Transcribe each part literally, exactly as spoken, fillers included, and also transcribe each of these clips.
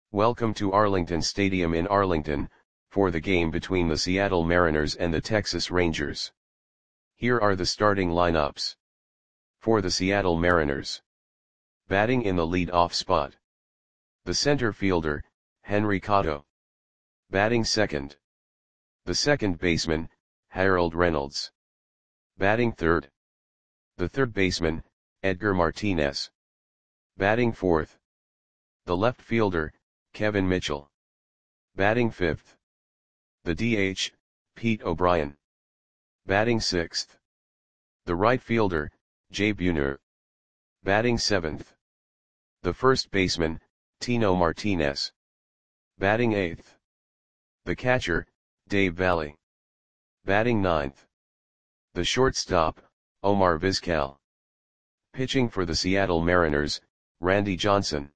Welcome to Arlington Stadium in Arlington, for the game between the Seattle Mariners and the Texas Rangers. Here are the starting lineups. For the Seattle Mariners. Batting in the lead-off spot. The center fielder, Henry Cotto. Batting second. The second baseman, Harold Reynolds. Batting third. The third baseman, Edgar Martinez. Batting fourth. The left fielder, Kevin Mitchell. Batting fifth. The D H, Pete O'Brien. Batting sixth. The right fielder, Jay Buhner. Batting seventh. The first baseman, Tino Martinez. Batting eighth. The catcher, Dave Valle. Batting ninth. The shortstop, Omar Vizquel. Pitching for the Seattle Mariners, Randy Johnson.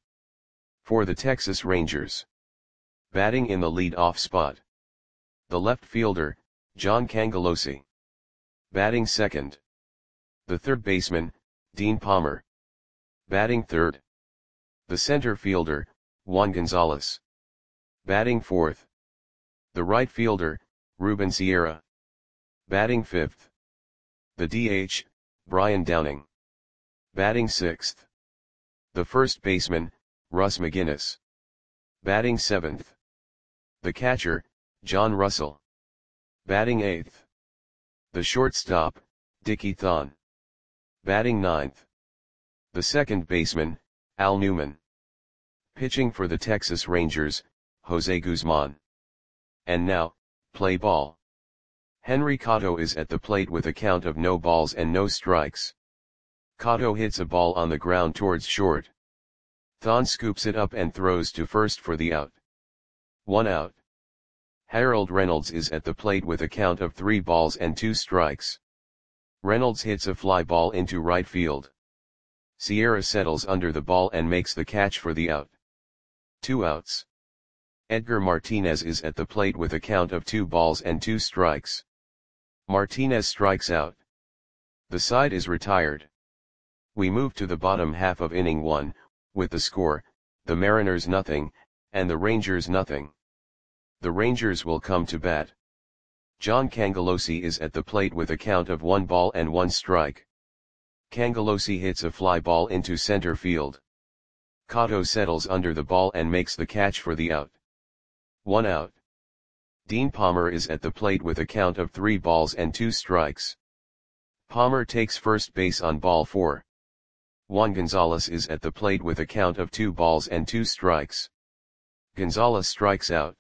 For the Texas Rangers. Batting in the lead-off spot. The left fielder, John Cangelosi. Batting second. The third baseman, Dean Palmer. Batting third. The center fielder, Juan Gonzalez. Batting fourth. The right fielder, Ruben Sierra. Batting fifth. The D H, Brian Downing. Batting sixth. The first baseman, Russ McGinnis. Batting seventh. The catcher, John Russell. Batting eighth. The shortstop, Dickie Thon. Batting ninth. The second baseman, Al Newman. Pitching for the Texas Rangers, Jose Guzman. And now, play ball. Henry Cotto is at the plate with a count of no balls and no strikes. Cotto hits a ball on the ground towards short. Thon scoops it up and throws to first for the out. One out. Harold Reynolds is at the plate with a count of three balls and two strikes. Reynolds hits a fly ball into right field. Sierra settles under the ball and makes the catch for the out. Two outs. Edgar Martinez is at the plate with a count of two balls and two strikes. Martinez strikes out. The side is retired. We move to the bottom half of inning one, with the score, the Mariners nothing, and the Rangers nothing. The Rangers will come to bat. John Cangelosi is at the plate with a count of one ball and one strike. Cangelosi hits a fly ball into center field. Cotto settles under the ball and makes the catch for the out. One out. Dean Palmer is at the plate with a count of three balls and two strikes. Palmer takes first base on ball four. Juan Gonzalez is at the plate with a count of two balls and two strikes. Gonzalez strikes out.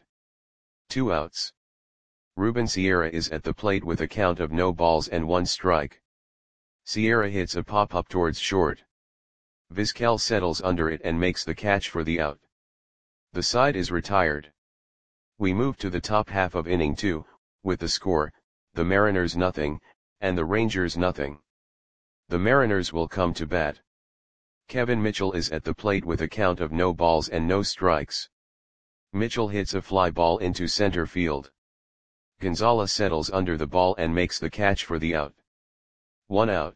Two outs. Ruben Sierra is at the plate with a count of no balls and one strike. Sierra hits a pop-up towards short. Vizquel settles under it and makes the catch for the out. The side is retired. We move to the top half of inning two, with the score, the Mariners nothing, and the Rangers nothing. The Mariners will come to bat. Kevin Mitchell is at the plate with a count of no balls and no strikes. Mitchell hits a fly ball into center field. Gonzalez settles under the ball and makes the catch for the out. One out.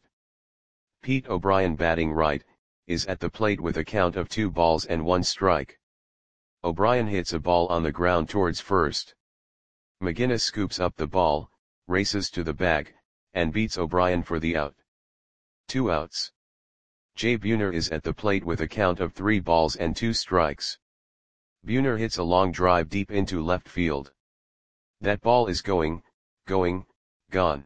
Pete O'Brien, batting right, is at the plate with a count of two balls and one strike. O'Brien hits a ball on the ground towards first. McGinnis scoops up the ball, races to the bag, and beats O'Brien for the out. Two outs. Jay Buhner is at the plate with a count of three balls and two strikes. Buhner hits a long drive deep into left field. That ball is going, going, gone.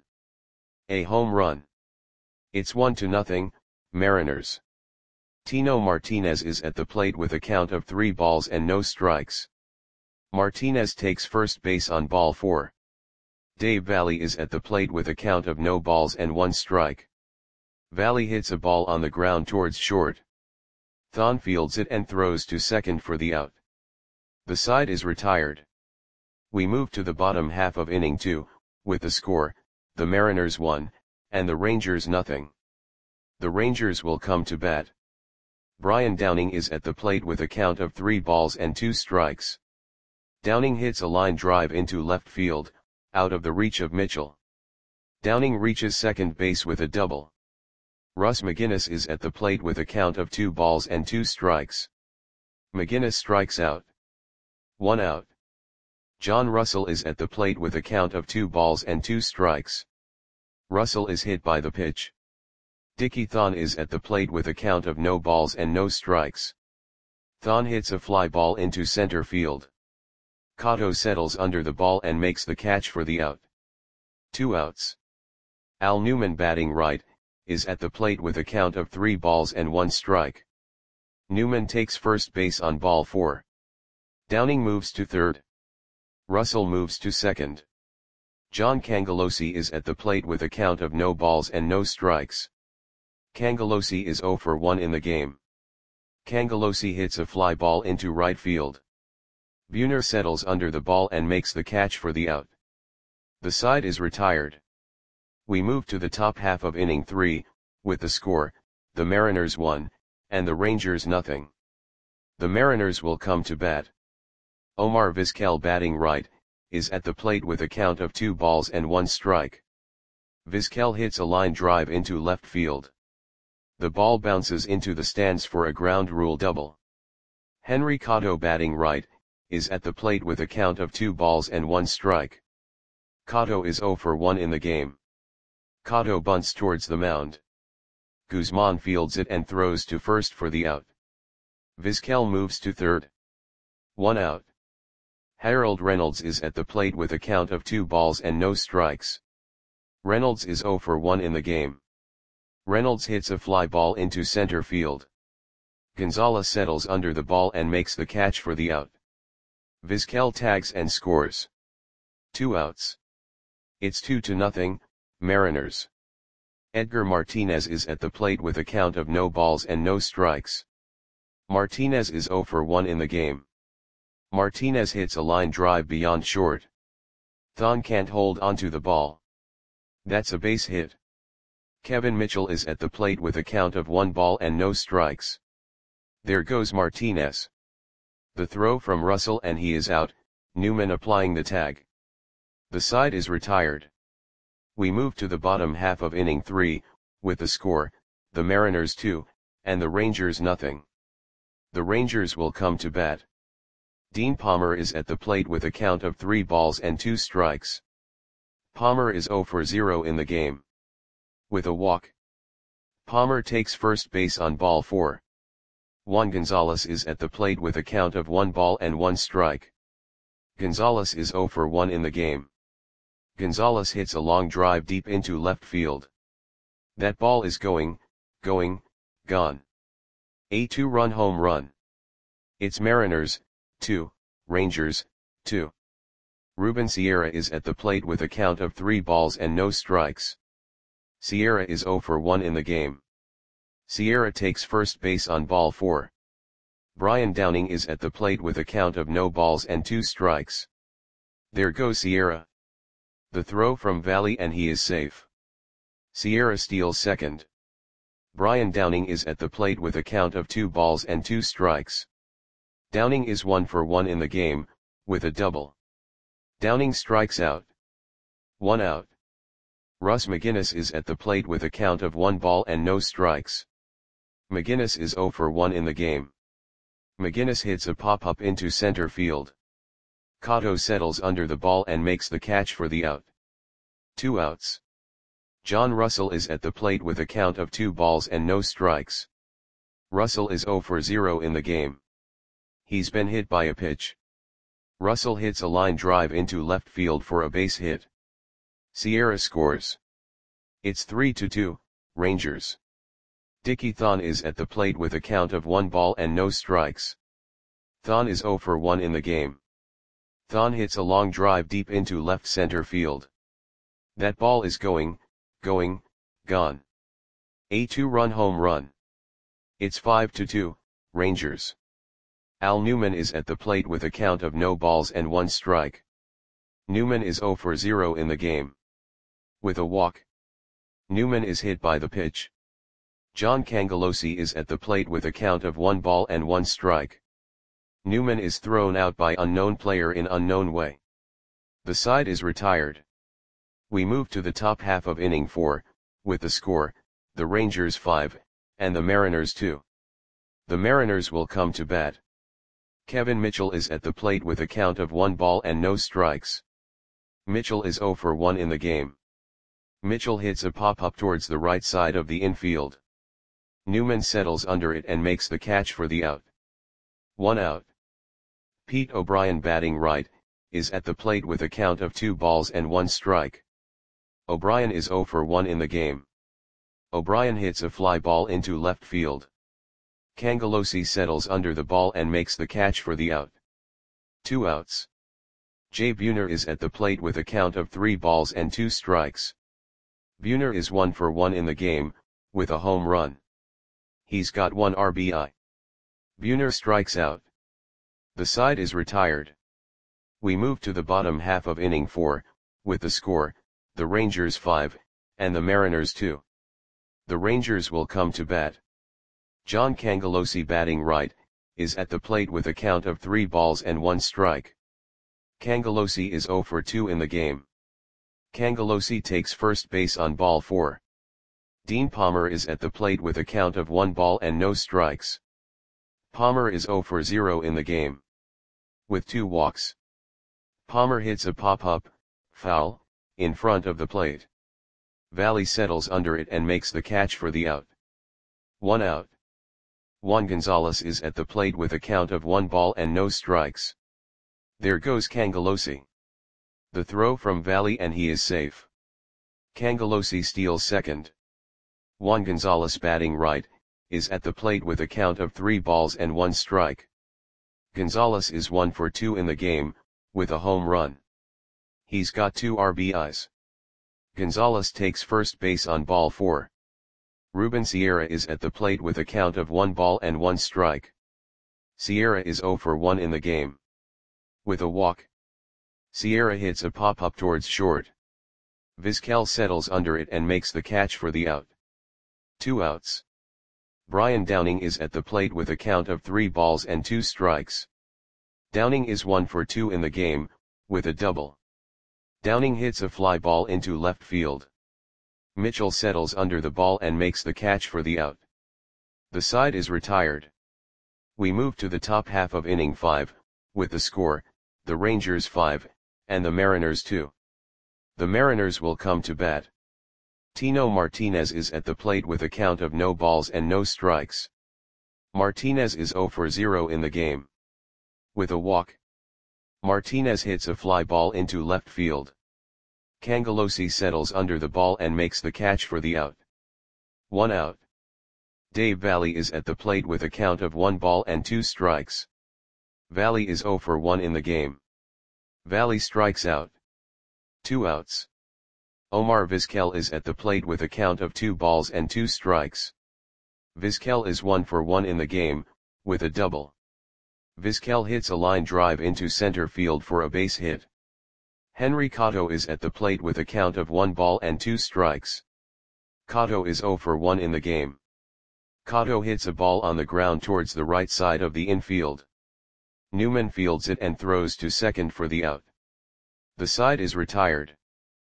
A home run. It's one to nothing, Mariners. Tino Martinez is at the plate with a count of three balls and no strikes. Martinez takes first base on ball four. Dave Valle is at the plate with a count of no balls and one strike. Valle hits a ball on the ground towards short. Thon fields it and throws to second for the out. The side is retired. We move to the bottom half of inning two, with the score, the Mariners one, and the Rangers nothing. The Rangers will come to bat. Brian Downing is at the plate with a count of three balls and two strikes. Downing hits a line drive into left field, out of the reach of Mitchell. Downing reaches second base with a double. Russ McGinnis is at the plate with a count of two balls and two strikes. McGinnis strikes out. One out. John Russell is at the plate with a count of two balls and two strikes. Russell is hit by the pitch. Dickie Thon is at the plate with a count of no balls and no strikes. Thon hits a fly ball into center field. Cotto settles under the ball and makes the catch for the out. Two outs. Al Newman, batting right, is at the plate with a count of three balls and one strike. Newman takes first base on ball four. Downing moves to third. Russell moves to second. John Cangelosi is at the plate with a count of no balls and no strikes. Cangelosi is oh for one in the game. Cangelosi hits a fly ball into right field. Buhner settles under the ball and makes the catch for the out. The side is retired. We move to the top half of inning three, with the score, the Mariners one, and the Rangers nothing. The Mariners will come to bat. Omar Vizquel, batting right, is at the plate with a count of two balls and one strike. Vizquel hits a line drive into left field. The ball bounces into the stands for a ground rule double. Henry Cotto, batting right, is at the plate with a count of two balls and one strike. Cotto is oh for one in the game. Cotto bunts towards the mound. Guzman fields it and throws to first for the out. Vizquel moves to third. One out. Harold Reynolds is at the plate with a count of two balls and no strikes. Reynolds is oh for one in the game. Reynolds hits a fly ball into center field. Gonzalez settles under the ball and makes the catch for the out. Vizquel tags and scores. Two outs. It's two to nothing, Mariners. Edgar Martinez is at the plate with a count of no balls and no strikes. Martinez is oh for one in the game. Martinez hits a line drive beyond short. Thon can't hold onto the ball. That's a base hit. Kevin Mitchell is at the plate with a count of one ball and no strikes. There goes Martinez. The throw from Russell and he is out, Newman applying the tag. The side is retired. We move to the bottom half of inning three, with the score, the Mariners two, and the Rangers nothing. The Rangers will come to bat. Dean Palmer is at the plate with a count of three balls and two strikes. Palmer is oh for zero in the game. With a walk. Palmer takes first base on ball four. Juan Gonzalez is at the plate with a count of one ball and one strike. Gonzalez is oh for one in the game. Gonzalez hits a long drive deep into left field. That ball is going, going, gone. A two-run home run. It's Mariners, two, Rangers, two. Ruben Sierra is at the plate with a count of three balls and no strikes. Sierra is oh for one in the game. Sierra takes first base on ball four. Brian Downing is at the plate with a count of no balls and two strikes. There goes Sierra. The throw from Valley and he is safe. Sierra steals second. Brian Downing is at the plate with a count of two balls and two strikes. Downing is one for one in the game, with a double. Downing strikes out. One out. Russ McGinnis is at the plate with a count of one ball and no strikes. McGinnis is oh for one in the game. McGinnis hits a pop-up into center field. Cotto settles under the ball and makes the catch for the out. Two outs. John Russell is at the plate with a count of two balls and no strikes. Russell is oh for zero in the game. He's been hit by a pitch. Russell hits a line drive into left field for a base hit. Sierra scores. It's three to two, Rangers. Dickie Thon is at the plate with a count of one ball and no strikes. Thon is oh for one in the game. Thon hits a long drive deep into left center field. That ball is going, going, gone. A two-run home run. It's five to two, Rangers. Al Newman is at the plate with a count of no balls and one strike. Newman is oh for zero in the game. With a walk. Newman is hit by the pitch. John Cangelosi is at the plate with a count of one ball and one strike. Newman is thrown out by unknown player in unknown way. The side is retired. We move to the top half of inning four, with the score, the Rangers five, and the Mariners two. The Mariners will come to bat. Kevin Mitchell is at the plate with a count of one ball and no strikes. Mitchell is zero for one in the game. Mitchell hits a pop-up towards the right side of the infield. Newman settles under it and makes the catch for the out. One out. Pete O'Brien, batting right, is at the plate with a count of two balls and one strike. O'Brien is zero for one in the game. O'Brien hits a fly ball into left field. Cangelosi settles under the ball and makes the catch for the out. Two outs. Jay Buhner is at the plate with a count of three balls and two strikes. Buhner is one for one in the game, with a home run. He's got one R B I. Buhner strikes out. The side is retired. We move to the bottom half of inning four, with the score, the Rangers five, and the Mariners two. The Rangers will come to bat. John Cangelosi, batting right, is at the plate with a count of three balls and one strike. Cangelosi is zero for two in the game. Cangelosi takes first base on ball four. Dean Palmer is at the plate with a count of one ball and no strikes. Palmer is zero for zero in the game. With two walks. Palmer hits a pop-up, foul, in front of the plate. Valley settles under it and makes the catch for the out. One out. Juan Gonzalez is at the plate with a count of one ball and no strikes. There goes Cangelosi. The throw from Valley and he is safe. Cangelosi steals second. Juan Gonzalez, batting right, is at the plate with a count of three balls and one strike. Gonzalez is one for two in the game, with a home run. He's got two R B Is. Gonzalez takes first base on ball four. Ruben Sierra is at the plate with a count of one ball and one strike. Sierra is zero for one in the game. With a walk. Sierra hits a pop-up towards short. Vizquel settles under it and makes the catch for the out. Two outs. Brian Downing is at the plate with a count of three balls and two strikes. Downing is one for two in the game, with a double. Downing hits a fly ball into left field. Mitchell settles under the ball and makes the catch for the out. The side is retired. We move to the top half of inning five, with the score, the Rangers five, and the Mariners two. The Mariners will come to bat. Tino Martinez is at the plate with a count of no balls and no strikes. Martinez is zero for zero in the game. With a walk. Martinez hits a fly ball into left field. Cangelosi settles under the ball and makes the catch for the out. One out. Dave Valley is at the plate with a count of one ball and two strikes. Valley is zero for one in the game. Valley strikes out. Two outs. Omar Vizquel is at the plate with a count of two balls and two strikes. Vizquel is one for one in the game, with a double. Vizquel hits a line drive into center field for a base hit. Henry Cotto is at the plate with a count of one ball and two strikes. Cotto is zero for one in the game. Cotto hits a ball on the ground towards the right side of the infield. Newman fields it and throws to second for the out. The side is retired.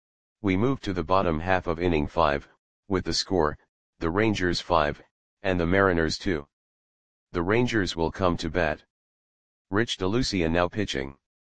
We move to the bottom half of inning five, with the score, the Rangers five, and the Mariners two. The Rangers will come to bat. Rich DeLucia now pitching.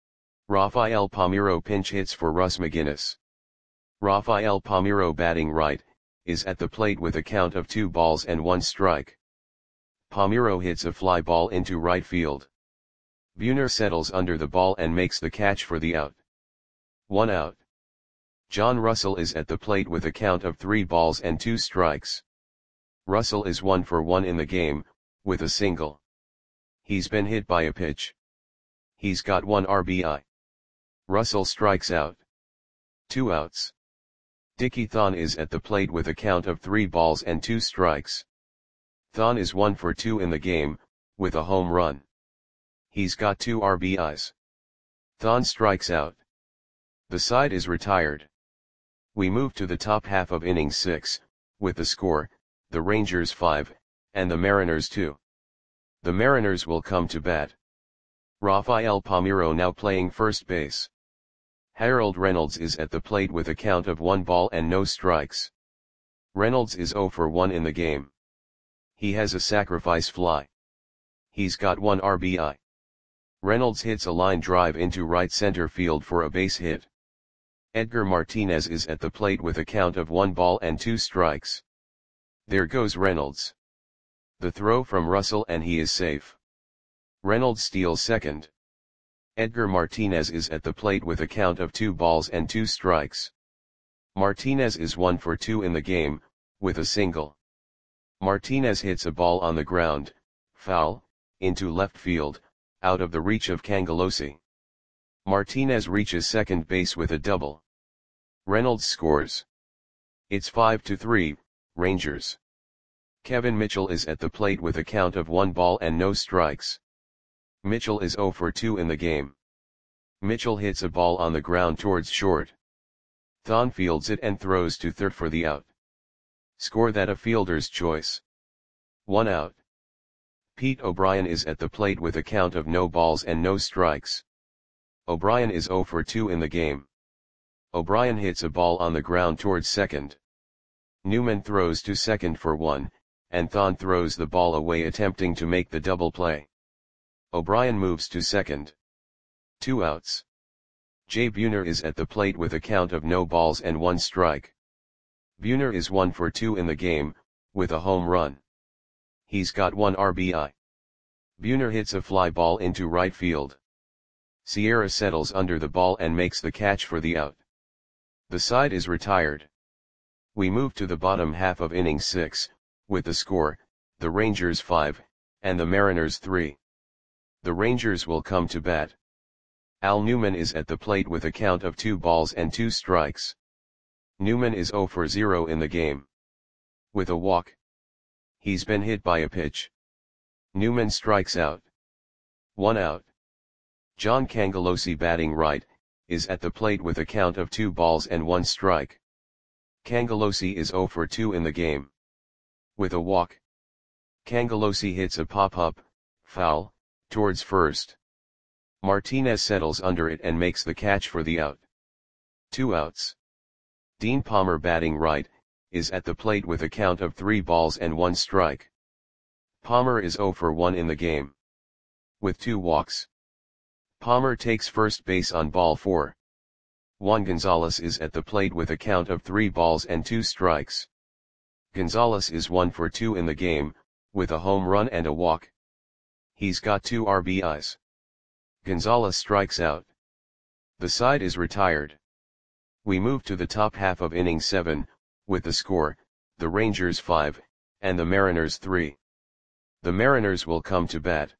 Rafael Palmeiro pinch hits for Russ McGinnis. Rafael Palmeiro, batting right, is at the plate with a count of two balls and one strike. Palmeiro hits a fly ball into right field. Buhner settles under the ball and makes the catch for the out. One out. John Russell is at the plate with a count of three balls and two strikes. Russell is one for one in the game, with a single. He's been hit by a pitch. He's got one R B I. Russell strikes out. Two outs. Dickie Thon is at the plate with a count of three balls and two strikes. Thon is one for two in the game, with a home run. He's got two R B Is. Thon strikes out. The side is retired. We move to the top half of inning six, with the score, the Rangers five, and the Mariners two. The Mariners will come to bat. Rafael Palmeiro now playing first base. Harold Reynolds is at the plate with a count of one ball and no strikes. Reynolds is zero for one in the game. He has a sacrifice fly. He's got one R B I. Reynolds hits a line drive into right center field for a base hit. Edgar Martinez is at the plate with a count of one ball and two strikes. There goes Reynolds. The throw from Russell and he is safe. Reynolds steals second. Edgar Martinez is at the plate with a count of two balls and two strikes. Martinez is one for two in the game, with a single. Martinez hits a ball on the ground, foul, into left field, out of the reach of Cangelosi. Martinez reaches second base with a double. Reynolds scores. It's five to three, Rangers. Kevin Mitchell is at the plate with a count of one ball and no strikes. Mitchell is zero for two in the game. Mitchell hits a ball on the ground towards short. Thon fields it and throws to third for the out. Score that a fielder's choice. One out. Pete O'Brien is at the plate with a count of no balls and no strikes. O'Brien is zero for two in the game. O'Brien hits a ball on the ground towards second. Newman throws to second for one, and Thon throws the ball away attempting to make the double play. O'Brien moves to second. Two outs. Jay Buhner is at the plate with a count of no balls and one strike. Buhner is one for two in the game, with a home run. He's got one R B I. Buhner hits a fly ball into right field. Sierra settles under the ball and makes the catch for the out. The side is retired. We move to the bottom half of inning six, with the score, the Rangers five, and the Mariners three. The Rangers will come to bat. Al Newman is at the plate with a count of two balls and two strikes. Newman is zero for zero in the game. With a walk. He's been hit by a pitch. Newman strikes out. One out. John Cangelosi, batting right, is at the plate with a count of two balls and one strike. Cangelosi is zero for two in the game. With a walk. Cangelosi hits a pop-up, foul, towards first. Martinez settles under it and makes the catch for the out. Two outs. Dean Palmer, batting right, is at the plate with a count of three balls and one strike. Palmer is zero for one in the game. With two walks. Palmer takes first base on ball four. Juan Gonzalez is at the plate with a count of three balls and two strikes. Gonzalez is one for two in the game, with a home run and a walk. He's got two R B Is. Gonzalez strikes out. The side is retired. We move to the top half of inning seven, with the score, the Rangers five, and the Mariners three. The Mariners will come to bat.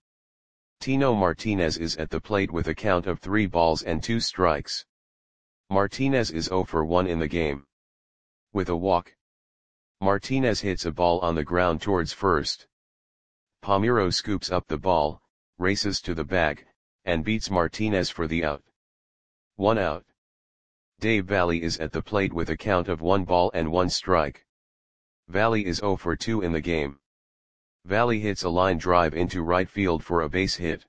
Tino Martinez is at the plate with a count of three balls and two strikes. Martinez is zero for one in the game. With a walk. Martinez hits a ball on the ground towards first. Palmeiro scoops up the ball, races to the bag, and beats Martinez for the out. One out. Dave Valle is at the plate with a count of one ball and one strike. Valle is zero for two in the game. Valle hits a line drive into right field for a base hit.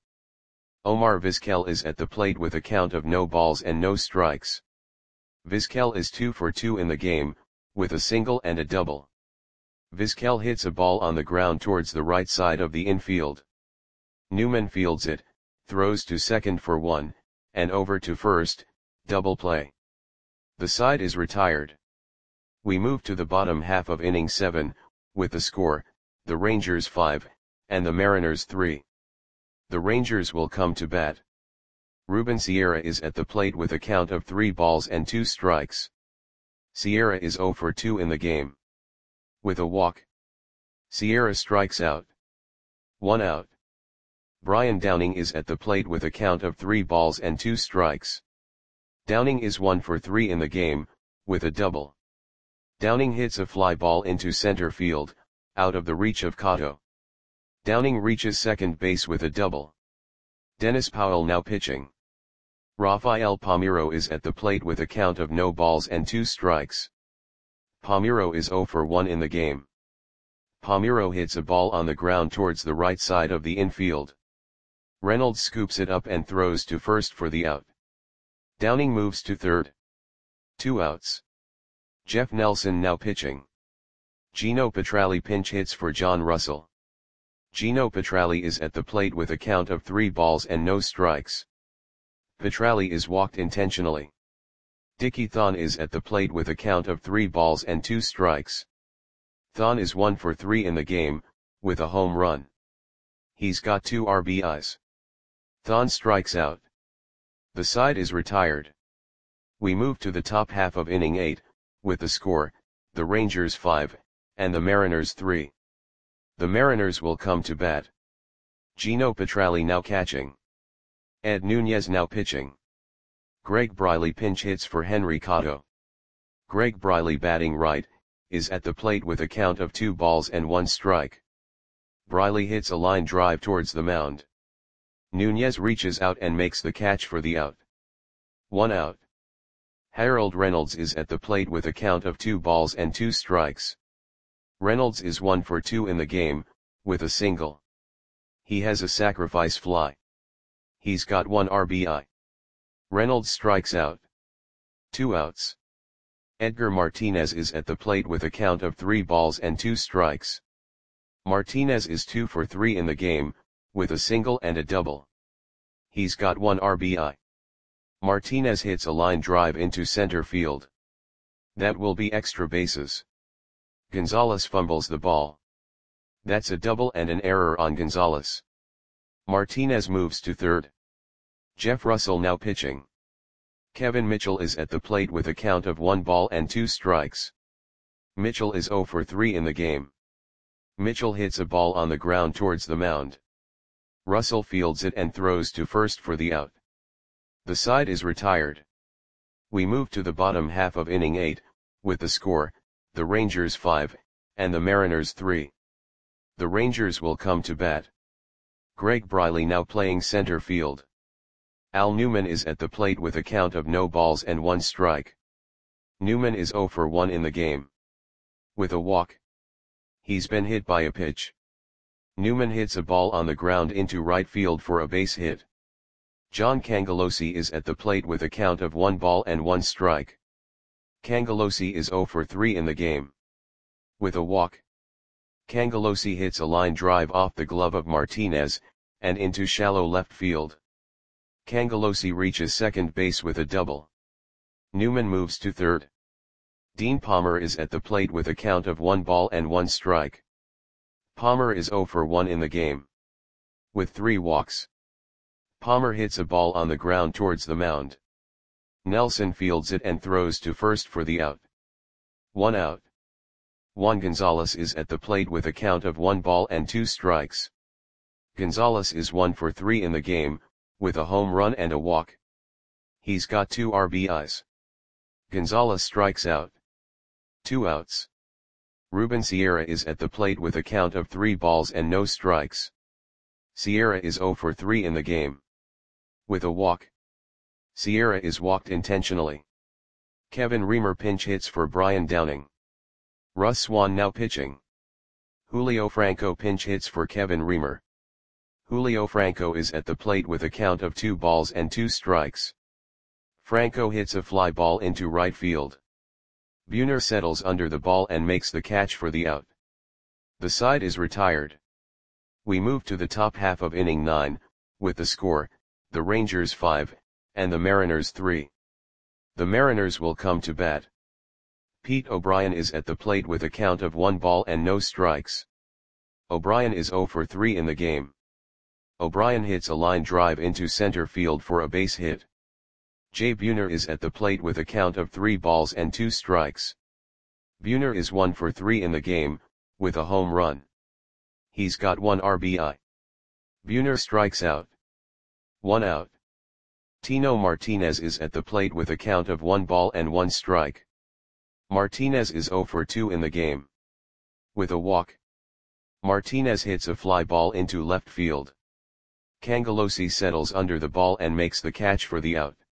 Omar Vizquel is at the plate with a count of no balls and no strikes. Vizquel is two for two in the game, with a single and a double. Vizquel hits a ball on the ground towards the right side of the infield. Newman fields it, throws to second for one, and over to first, double play. The side is retired. We move to the bottom half of inning seven, with the score, the Rangers five, and the Mariners three. The Rangers will come to bat. Ruben Sierra is at the plate with a count of three balls and two strikes. Sierra is zero for two in the game. With a walk. Sierra strikes out. One out. Brian Downing is at the plate with a count of three balls and two strikes. Downing is one for three in the game, with a double. Downing hits a fly ball into center field, out of the reach of Cotto. Downing reaches second base with a double. Dennis Powell now pitching. Rafael Palmeiro is at the plate with a count of no balls and two strikes. Palmeiro is zero for one in the game. Palmeiro hits a ball on the ground towards the right side of the infield. Reynolds scoops it up and throws to first for the out. Downing moves to third. Two outs. Jeff Nelson now pitching. Gino Petralli pinch hits for John Russell. Gino Petralli is at the plate with a count of three balls and no strikes. Petralli is walked intentionally. Dickie Thon is at the plate with a count of three balls and two strikes. Thon is one for three in the game, with a home run. He's got two R B Is. Thon strikes out. The side is retired. We move to the top half of inning eight, with the score, the Rangers five, and the Mariners three. The Mariners will come to bat. Gino Petralli now catching. Ed Nunez now pitching. Greg Briley pinch hits for Henry Cotto. Greg Briley batting right, is at the plate with a count of two balls and one strike. Briley hits a line drive towards the mound. Nunez reaches out and makes the catch for the out. One out. Harold Reynolds is at the plate with a count of two balls and two strikes. Reynolds is one for two in the game, with a single. He has a sacrifice fly. He's got one R B I. Reynolds strikes out. Two outs. Edgar Martinez is at the plate with a count of three balls and two strikes. Martinez is two for three in the game, with a single and a double. He's got one R B I. Martinez hits a line drive into center field. That will be extra bases. Gonzalez fumbles the ball. That's a double and an error on Gonzalez. Martinez moves to third. Jeff Russell now pitching. Kevin Mitchell is at the plate with a count of one ball and two strikes. Mitchell is zero for three in the game. Mitchell hits a ball on the ground towards the mound. Russell fields it and throws to first for the out. The side is retired. We move to the bottom half of inning eight, with the score, the Rangers five, and the Mariners three. The Rangers will come to bat. Greg Briley now playing center field. Al Newman is at the plate with a count of no balls and one strike. Newman is zero for one in the game. With a walk. He's been hit by a pitch. Newman hits a ball on the ground into right field for a base hit. John Cangelosi is at the plate with a count of one ball and one strike. Cangelosi is zero for three in the game. With a walk. Cangelosi hits a line drive off the glove of Martinez, and into shallow left field. Cangelosi reaches second base with a double. Newman moves to third. Dean Palmer is at the plate with a count of one ball and one strike. Palmer is zero for one in the game. With three walks. Palmer hits a ball on the ground towards the mound. Nelson fields it and throws to first for the out. One out. Juan Gonzalez is at the plate with a count of one ball and two strikes. Gonzalez is one for three in the game, with a home run and a walk. He's got two R B Is. Gonzalez strikes out. Two outs. Ruben Sierra is at the plate with a count of three balls and no strikes. Sierra is zero for three in the game. With a walk. Sierra is walked intentionally. Kevin Reamer pinch hits for Brian Downing. Russ Swan now pitching. Julio Franco pinch hits for Kevin Reamer. Julio Franco is at the plate with a count of two balls and two strikes. Franco hits a fly ball into right field. Buhner settles under the ball and makes the catch for the out. The side is retired. We move to the top half of inning nine, with the score, the Rangers five, and the Mariners three. The Mariners will come to bat. Pete O'Brien is at the plate with a count of one ball and no strikes. O'Brien is zero for three in the game. O'Brien hits a line drive into center field for a base hit. Jay Buhner is at the plate with a count of three balls and two strikes. Buhner is one for three in the game, with a home run. He's got one R B I. Buhner strikes out. One out. Tino Martinez is at the plate with a count of one ball and one strike. Martinez is zero for two in the game. With a walk. Martinez hits a fly ball into left field. Cangelosi settles under the ball and makes the catch for the out.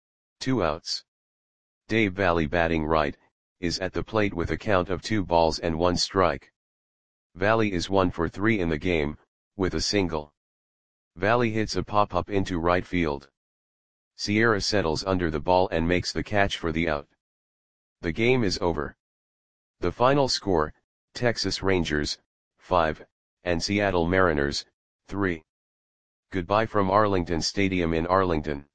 Two outs. Dave Valle batting right, is at the plate with a count of two balls and one strike. Valle is one for three in the game, with a single. Valle hits a pop-up into right field. Sierra settles under the ball and makes the catch for the out. The game is over. The final score, Texas Rangers, five, and Seattle Mariners, three. Goodbye from Arlington Stadium in Arlington.